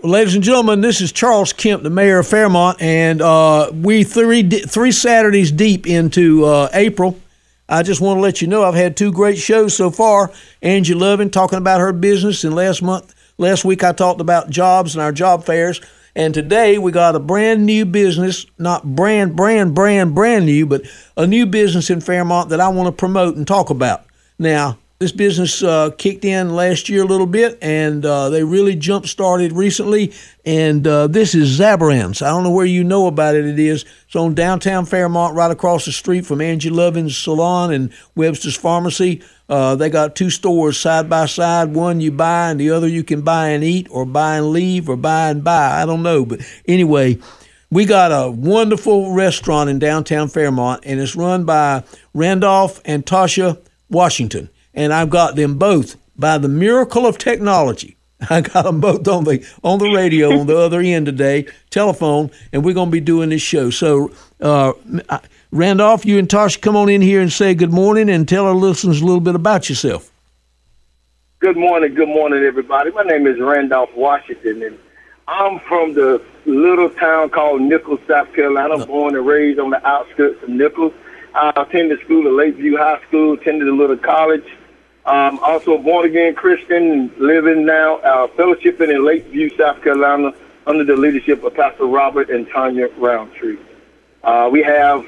ladies and gentlemen, this is Charles Kemp, the mayor of Fairmont, and we three Saturdays deep into April. I just want to let you know I've had two great shows so far. Angie Lovin talking about her business, and last week I talked about jobs and our job fairs. And today we got a brand new business, not brand new, but a new business in Fairmont that I want to promote and talk about. Now, this business kicked in last year a little bit, and they really jump-started recently, and this is Zabaran's. I don't know where you know about it. It's on downtown Fairmont, right across the street from Angie Lovin's Salon and Webster's Pharmacy. They got two stores side by side. One you buy, and the other you can buy and eat, or buy and leave, or buy and buy. I don't know, but anyway, we got a wonderful restaurant in downtown Fairmont, and it's run by Randolph and Tasha Washington. And I've got them both by the miracle of technology. I got them both on the radio on the other end today, telephone, and we're going to be doing this show. So, Randolph, you and Tasha, come on in here and say good morning and tell our listeners a little bit about yourself. Good morning, everybody. My name is Randolph Washington, and I'm from the little town called Nichols, South Carolina. I'm born and raised on the outskirts of Nichols. I attended school at Lakeview High School, attended a little college. Also a born-again Christian, living now, fellowshipping in Lakeview, South Carolina, under the leadership of Pastor Robert and Tanya Roundtree. We have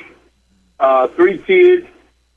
3 kids,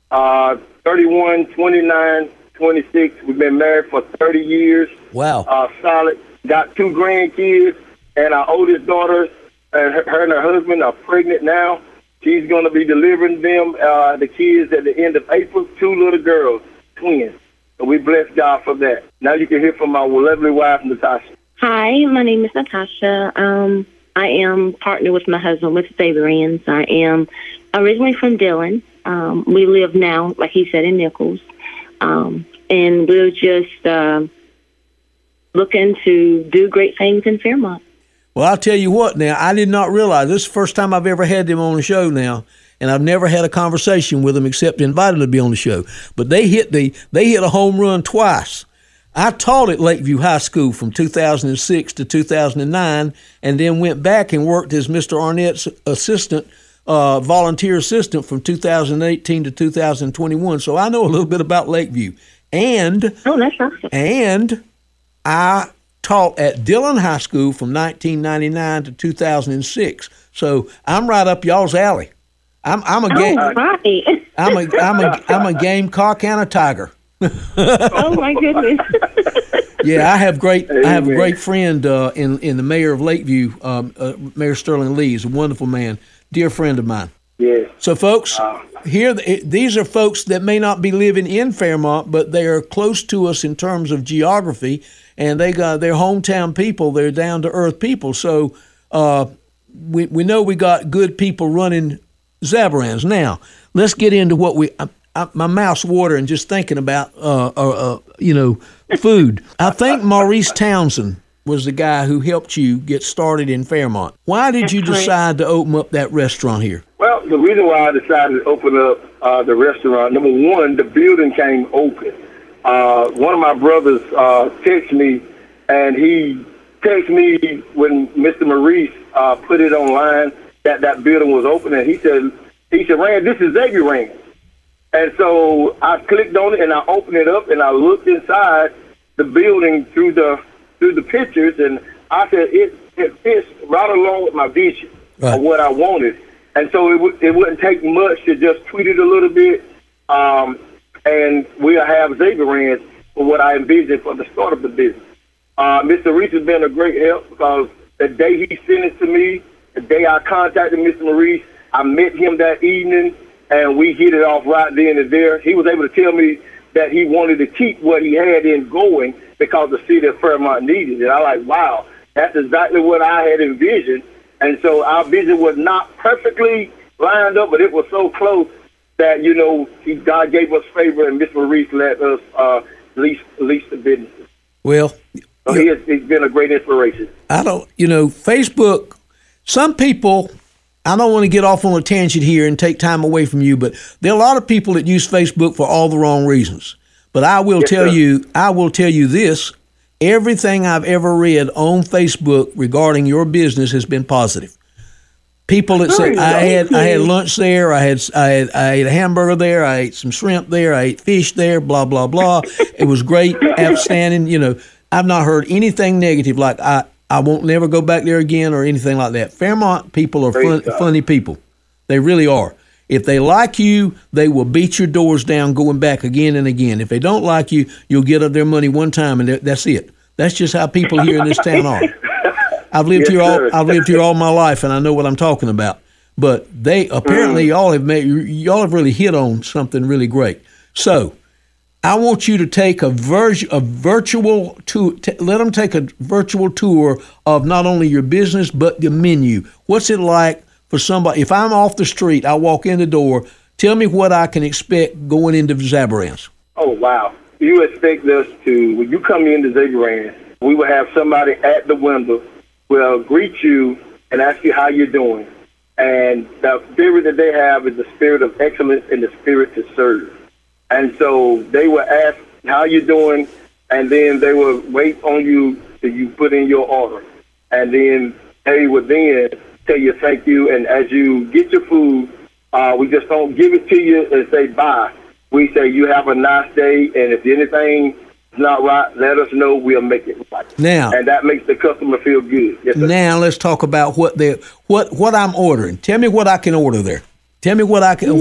31, 29, 26. We've been married for 30 years. Wow. Solid. Got 2 grandkids, and our oldest daughter, her and her husband are pregnant now. She's going to be delivering them, the kids, at the end of April. 2 little girls, twins. So we bless God for that. Now you can hear from my lovely wife, Natasha. Hi, my name is Natasha. I am partnered with my husband with Zabaran's. I am originally from Dillon. We live now, like he said, in Nichols. And we're just looking to do great things in Fairmont. Well, I'll tell you what now, I did not realize, this is the first time I've ever had them on the show now, and I've never had a conversation with them except invited them to be on the show. But they hit a home run twice. I taught at Lakeview High School from 2006 to 2009, and then went back and worked as Mr. Arnett's assistant, volunteer assistant from 2018 to 2021. So I know a little bit about Lakeview. And that's awesome. And I taught at Dillon High School from 1999 to 2006. So I'm right up y'all's alley. I'm a Gamecock and a Tiger. Oh my goodness! Yeah, I have a great friend in the mayor of Lakeview, Mayor Sterling Lee. He's a wonderful man, dear friend of mine. Yeah. So, folks, these are folks that may not be living in Fairmont, but they are close to us in terms of geography, and they're hometown people. They're down to earth people. So we know we got good people running Zabaran's. Now, let's get into what my mouth's watering just thinking about, food. I think Maurice Townsend was the guy who helped you get started in Fairmont. Why did you decide to open up that restaurant here? Well, the reason why I decided to open up the restaurant, number one, the building came open. One of my brothers texted me, and he texted me when Mr. Maurice put it online that building was open, and he said, Rand, this is Zabaran's. And so I clicked on it, and I opened it up, and I looked inside the building through the pictures, and I said it fits right along with my vision of what I wanted. And so it wouldn't take much to just tweak it a little bit, and we'll have Zabaran's for what I envisioned for the start of the business. Mr. Reese has been a great help because the day he sent it to me, the day I contacted Mr. Maurice, I met him that evening, and we hit it off right then and there. He was able to tell me that he wanted to keep what he had in going because the city of Fairmont needed it. I like, wow, that's exactly what I had envisioned. And so our vision was not perfectly lined up, but it was so close that, God gave us favor, and Mr. Maurice let us lease the business. Well, so he's been a great inspiration. Facebook, some people, I don't want to get off on a tangent here and take time away from you, but there are a lot of people that use Facebook for all the wrong reasons. But I will tell you this, Everything I've ever read on Facebook regarding your business has been positive. People that say I had lunch there, I ate a hamburger there, I ate some shrimp there, I ate fish there, blah blah blah. It was great, outstanding. You know, I've not heard anything negative. Like I won't never go back there again or anything like that. Fairmont people are funny people. They really are. If they like you, they will beat your doors down going back again and again. If they don't like you, you'll get their money one time and that's it. That's just how people here in this town are. I've lived here all my life, and I know what I'm talking about. But they apparently y'all have really hit on something really great. So I want you to take a virtual tour. Let them take a virtual tour of not only your business but the menu. What's it like for somebody? If I'm off the street, I walk in the door. Tell me what I can expect going into Zabaran's. Oh wow! You expect us to when you come into Zabaran's, we will have somebody at the window. Will greet you and ask you how you're doing. And the spirit that they have is the spirit of excellence and the spirit to serve. And so they will ask how you're doing, and then they will wait on you till you put in your order. And then they will then tell you thank you. And as you get your food, we just don't give it to you and say bye. We say you have a nice day, and if anything not right, let us know. We'll make it right. Now, and that makes the customer feel good. Yes, now let's talk about what I'm ordering. Tell me what I can order there. Tell me what I can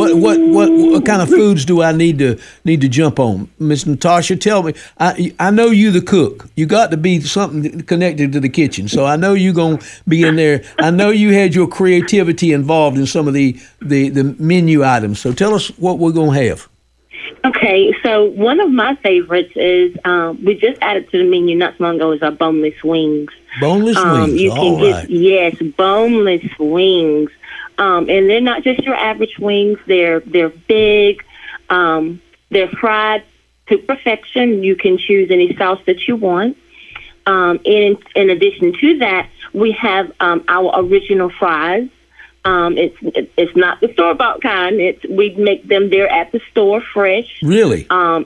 what kind of foods do I need to jump on, Miss Natasha? Tell me. I know you the cook. You got to be something connected to the kitchen. So I know you gonna be in there. I know you had your creativity involved in some of the menu items. So tell us what we're gonna have. Okay, so one of my favorites is we just added to the menu not so long ago is our boneless wings. Boneless wings, you can get boneless wings, and they're not just your average wings. They're big. They're fried to perfection. You can choose any sauce that you want. In addition to that, we have our original fries. It's not the store-bought kind. We make them there at the store, fresh. Really? And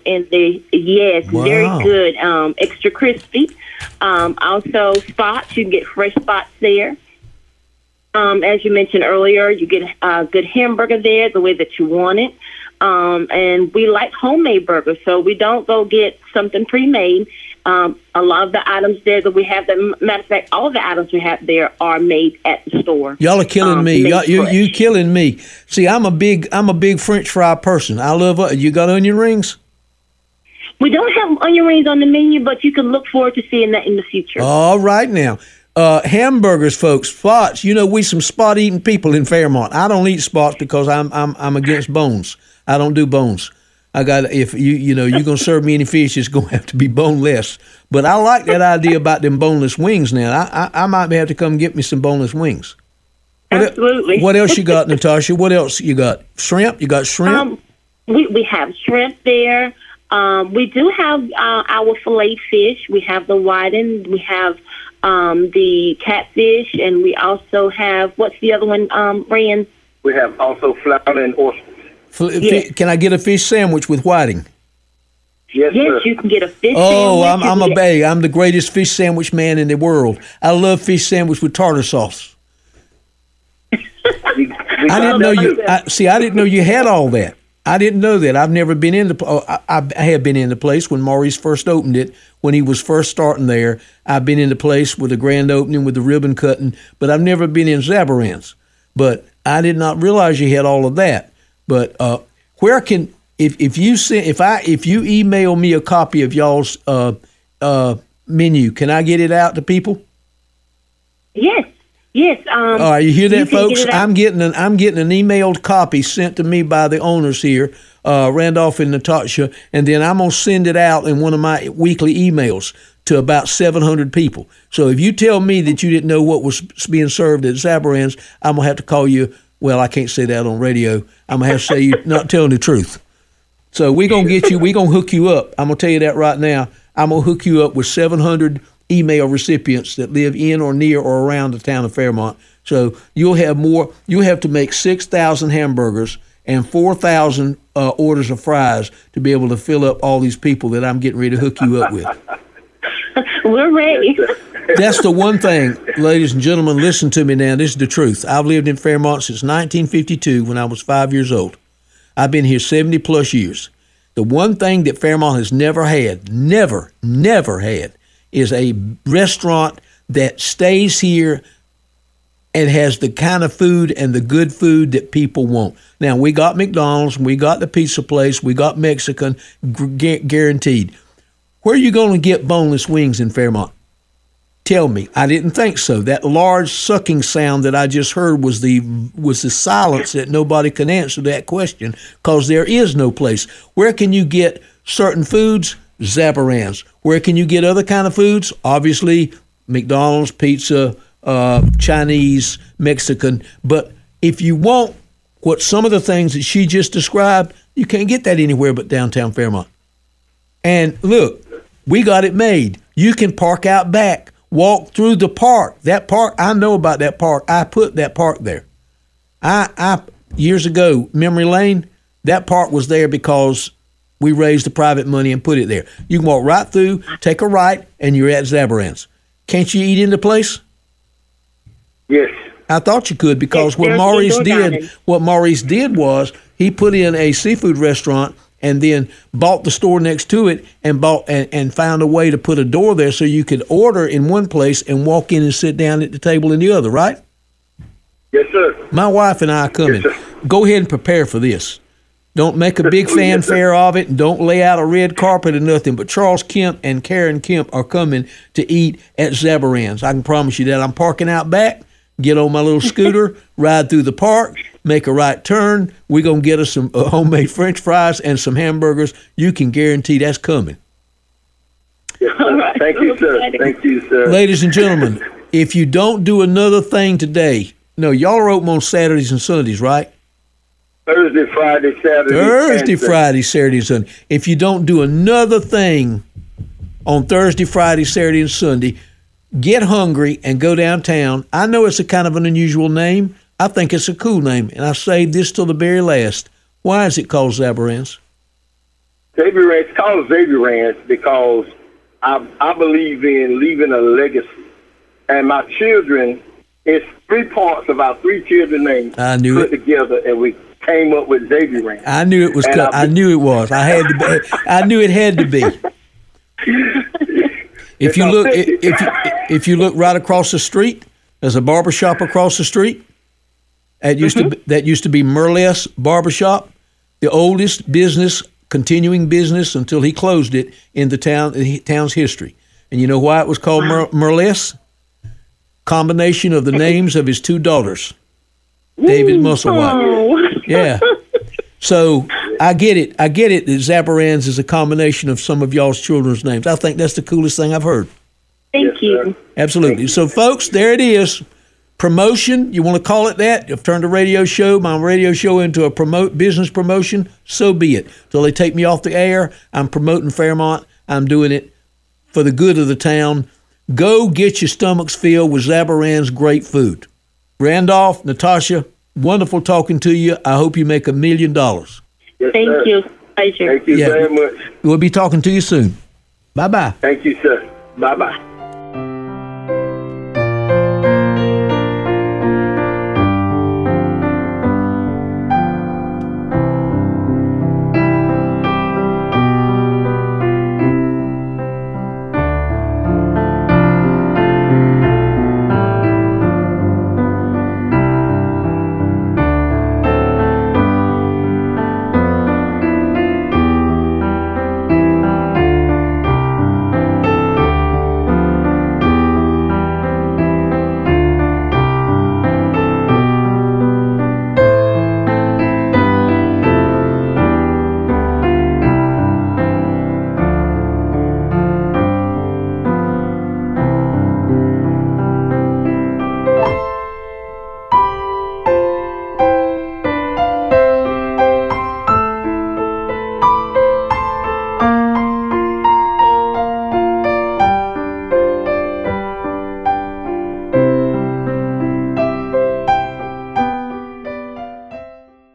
very good, extra crispy. Also, spots. You can get fresh spots there. As you mentioned earlier, you get a good hamburger there, the way that you want it. And we like homemade burgers, so we don't go get something pre-made. A lot of the items there that we have, matter of fact, all the items we have there are made at the store. Y'all are killing me. You killing me. See, I'm a big French fry person. I love. You got onion rings? We don't have onion rings on the menu, but you can look forward to seeing that in the future. All right now. Hamburgers, folks, spots. You know, we some spot eating people in Fairmont. I don't eat spots because I'm against bones. I don't do bones. If you're gonna serve me any fish, it's gonna have to be boneless. But I like that idea about them boneless wings. Now I might have to come get me some boneless wings. Absolutely. What else you got, Natasha? What else you got? Shrimp? You got shrimp? We have shrimp there. We do have our fillet fish. We have the whiting. We have the catfish, and we also have what's the other one, Rand? We have also flounder and oysters. Yes. Can I get a fish sandwich with whiting? Yes, sir. You can get a fish sandwich. sandwich. I'm the greatest fish sandwich man in the world. I love fish sandwich with tartar sauce. I didn't know you had all that. I didn't know that. I've never been in I have been in the place when Maurice first opened it, when he was first starting there. I've been in the place with the grand opening with the ribbon cutting, but I've never been in Zabaran's. But I did not realize you had all of that. But where can if you email me a copy of y'all's menu, can I get it out to people? Yes. All right, you hear that, folks? I'm getting an emailed copy sent to me by the owners here, Randolph and Natasha, and then I'm gonna send it out in one of my weekly emails to about 700 people. So if you tell me that you didn't know what was being served at Zabaran's, I'm gonna have to call you. Well, I can't say that on radio. I'm going to have to say you're not telling the truth. So we're going to get you, we're going to hook you up. I'm going to tell you that right now. I'm going to hook you up with 700 email recipients that live in or near or around the town of Fairmont. So you'll have to make 6,000 hamburgers and 4,000 orders of fries to be able to fill up all these people that I'm getting ready to hook you up with. We're ready. That's the one thing, ladies and gentlemen, listen to me now. This is the truth. I've lived in Fairmont since 1952 when I was 5 years old. I've been here 70 plus years. The one thing that Fairmont has never had, never had, is a restaurant that stays here and has the kind of food and the good food that people want. Now, we got McDonald's, we got the pizza place, we got Mexican, guaranteed. Where are you going to get boneless wings in Fairmont? Tell me. I didn't think so. That large sucking sound that I just heard was the silence that nobody can answer that question, because there is no place. Where can you get certain foods? Zabaran's. Where can you get other kind of foods? Obviously, McDonald's, pizza, Chinese, Mexican. But if you want what some of the things that she just described, you can't get that anywhere but downtown Fairmont. And look, we got it made. You can park out back, walk through the park. That park, I know about that park. I put that park there. I years ago, Memory Lane, that park was there because we raised the private money and put it there. You can walk right through, take a right, and you're at Zabaran's. Can't you eat in the place? Yes. I thought you could, because what Maurice did was he put in a seafood restaurant and then bought the store next to it and found a way to put a door there so you could order in one place and walk in and sit down at the table in the other, right? Yes, sir. My wife and I are coming. Yes, go ahead and prepare for this. Don't make a big fanfare of it, and don't lay out a red carpet or nothing. But Charles Kemp and Karen Kemp are coming to eat at Zabaran's. I can promise you that. I'm parking out back, get on my little scooter, ride through the park, make a right turn. We're going to get us some homemade French fries and some hamburgers. You can guarantee that's coming. Yes, sir. Right. Thank you, sir. Thank you, sir. Ladies and gentlemen, if you don't do another thing today, no, y'all are open on Saturdays and Sundays, right? Thursday, Friday, Saturday, and Sunday. If you don't do another thing on Thursday, Friday, Saturday, and Sunday, get hungry and go downtown. I know it's a kind of an unusual name. I think it's a cool name, and I saved this till the very last. Why is it called Zabaran's? Zabaran's. It's called Zabaran's because I believe in leaving a legacy. And my children, it's 3 parts of our 3 children names put together, and we came up with Zabaran's. I knew it was. I knew it was. I knew it had to be. If you look right across the street, there's a barbershop across the street. That used to be Merles Barbershop, the oldest business, continuing business until he closed it in the town's history. And you know why it was called Merles? Combination of the names of his 2 daughters, David Musselwhite. Yeah. So I get it. That Zabaran's is a combination of some of y'all's children's names. I think that's the coolest thing I've heard. Thank you. Absolutely. So, folks, there it is. Promotion, you want to call it that? I've turned my radio show into a business promotion. So be it. Till they take me off the air, I'm promoting Fairmont. I'm doing it for the good of the town. Go get your stomachs filled with Zabaran's great food. Randolph, Natasha, wonderful talking to you. I hope you make $1 million. Yes, Thank you. Pleasure. Thank you very much. We'll be talking to you soon. Bye-bye. Thank you, sir. Bye-bye.